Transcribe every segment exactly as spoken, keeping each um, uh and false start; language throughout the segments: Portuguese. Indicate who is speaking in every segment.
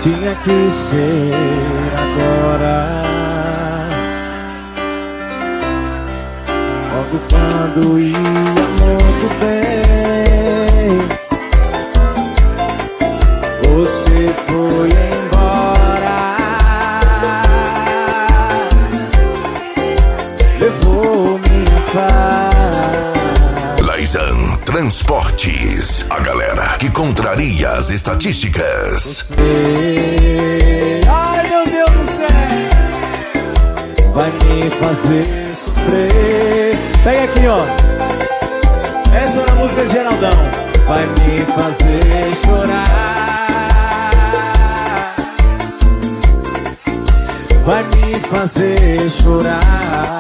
Speaker 1: tinha que ser agora. Logo quando ia muito bem, você foi embora. Levou minha paz.
Speaker 2: Laizan Transportes, a galera que contraria as estatísticas.
Speaker 1: Você, ai meu Deus do céu, vai me fazer sofrer. Pega aqui, ó. Essa é a música de Geraldão. Vai me fazer chorar. Vai me fazer chorar.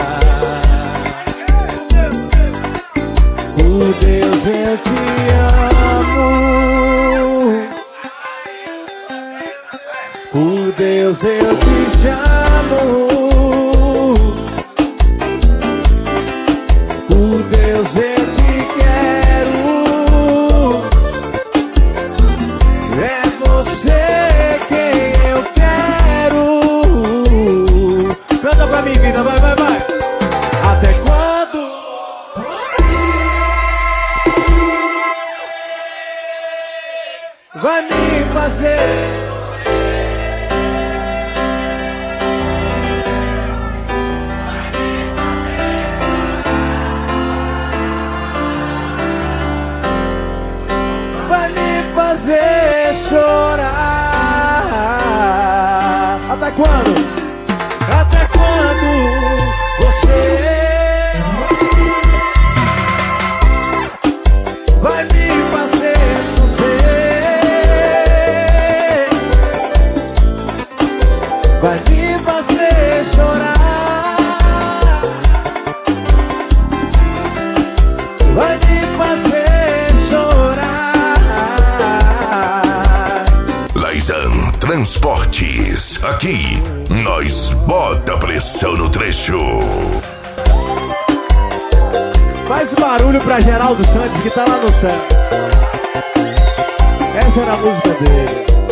Speaker 1: Por Deus eu te amo. Por Deus eu te chamo. Por Deus eu te quero. É você quem eu quero. Canta pra mim, vida, vai, vai, vai. Até quando? Vai me fazer. Fazer chorar. Até quando? Até quando você vai me fazer sofrer? Vai me fazer chorar. Vai me fazer chorar.
Speaker 2: Laizan Transportes, aqui nós bota pressão no trecho.
Speaker 1: Faz barulho pra Geraldo Santos que tá lá no céu. Essa era a música dele.